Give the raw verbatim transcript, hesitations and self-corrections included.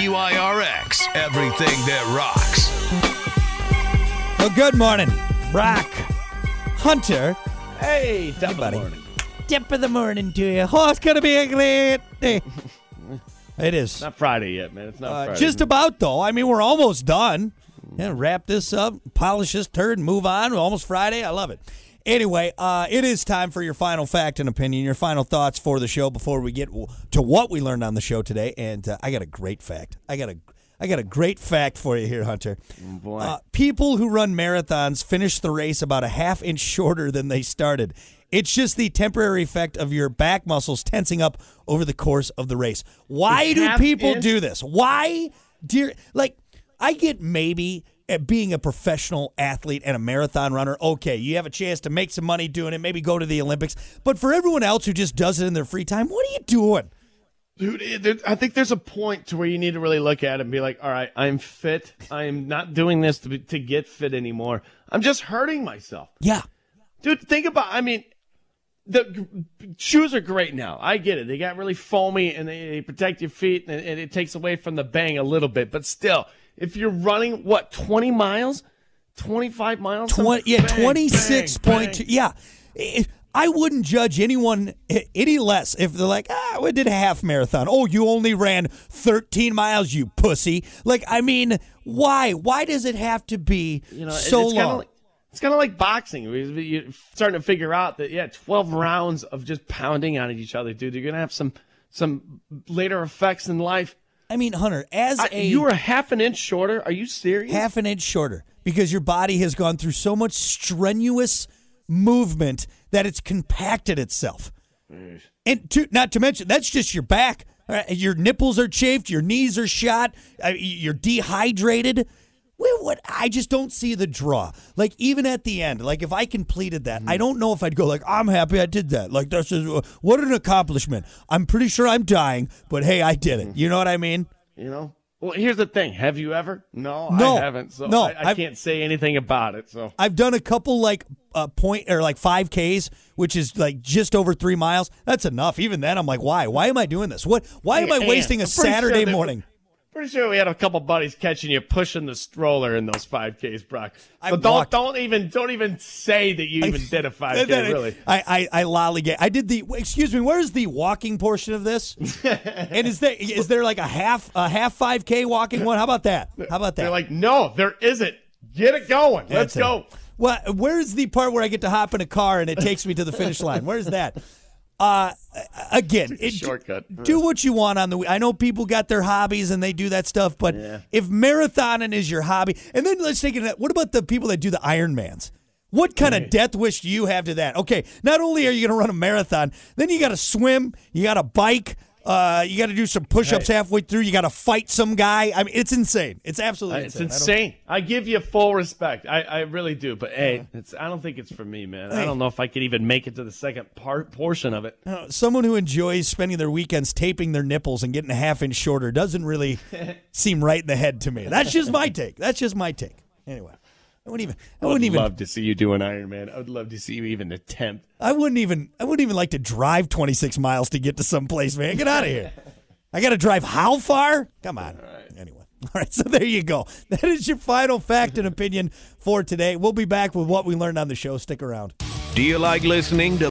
W I R X, everything that rocks. Well, good morning, Brock. Hunter. Hey, top of the buddy. morning. Tip of the morning to you. Oh, it's going to be a great day. It is. Not Friday yet, man. It's not Uh, Friday. just about, though. I mean, we're almost done. Yeah, wrap this up, polish this turd, and move on. We're almost Friday. I love it. Anyway, uh, it is time for your final fact and opinion, your final thoughts for the show before we get w- to what we learned on the show today. And uh, I got a great fact. I got a, I got a great fact for you here, Hunter. Oh, boy. Uh, people who run marathons finish the race about a half inch shorter than they started. It's just the temporary effect of your back muscles tensing up over the course of the race. Why A do half people inch? do this? Why, dear? Like, I get maybe at being a professional athlete and a marathon runner, okay, you have a chance to make some money doing it, maybe go to the Olympics. But for everyone else who just does it in their free time, what are you doing? Dude, it- there- I think there's a point to where you need to really look at it and be like, all right, I'm fit. I'm not doing this to, be, to get fit anymore. I'm just hurting myself. Yeah. Dude, think about, I mean, the g- shoes are great now. I get it. They got really foamy and they, they protect your feet and, and it takes away from the bang a little bit. But still, if you're running, what, twenty miles? twenty-five miles? twenty, yeah, Bang, twenty-six point two. bang, Yeah. I- I wouldn't judge anyone any less if they're like, ah, we did a half marathon. Oh, you only ran thirteen miles, you pussy. Like, I mean, why? Why does it have to be You know, so it's kind long? of like, it's kind of like boxing. You're starting to figure out that, yeah, twelve rounds of just pounding on each other, dude. You're going to have some some later effects in life. I mean, Hunter, as I, a you were half an inch shorter. Are you serious? half an inch shorter because your body has gone through so much strenuous movement that it's compacted itself. And to, not to mention, that's just your back. All right, your nipples are chafed. Your knees are shot. Uh, you're dehydrated. Well, what? I just don't see the draw. Like, even at the end, like, if I completed that, I don't know if I'd go, like, I'm happy I did that. Like, that's just, uh, what an accomplishment. I'm pretty sure I'm dying, but hey, I did it. You know what I mean? You know? Well, here's the thing. Have you ever? No, No. I haven't. So No, I, I I've- can't say anything about it. So I've done a couple like uh, point or like five Ks, which is like just over three miles. That's enough. Even then, I'm like, why? Why am I doing this? What? Why am I Hey, wasting a I'm pretty Saturday sure that- morning? pretty sure we had a couple buddies catching you pushing the stroller in those five Ks, Brock. I So don't walked- don't even don't even say that you even did a five K. I, Really. I, I, I lollygag. I did the. Excuse me. Where is the walking portion of this? And is there is there like a half a half five K walking one? How about that? How about that? They're like, no, there isn't. Get it going. Let's That's it. go. Well, where's the part where I get to hop in a car and it takes me to the finish line? Where's that? Uh, again, it, shortcut. Do what you want on the. I know people got their hobbies and they do that stuff, but Yeah. if marathoning is your hobby, and then let's take it. What about the people that do the Ironmans? What kind of death wish do you have to that? Okay, not only are you going to run a marathon, then you got to swim, you got to bike, uh, you got to do some push-ups Hey. halfway through, you got to fight some guy. I mean, it's insane. It's absolutely It's insane. I don't- insane. I, give you full respect. I, I really do. But hey, it's I don't think it's for me, man. Hey. I don't know if I could even make it to the second part portion of it. Uh, someone who enjoys spending their weekends taping their nipples and getting a half inch shorter doesn't really seem right in the head to me. That's just my take. That's just my take. Anyway, I wouldn't even. I I would wouldn't even. love to see you do an Iron Man. I would love to see you even attempt. I wouldn't even. I wouldn't even like to drive twenty-six miles to get to some place, man. Get out of here. I got to drive how far? Come on. Anyway. All right, so there you go. That is your final fact and opinion for today. We'll be back with what we learned on the show. Stick around. Do you like listening to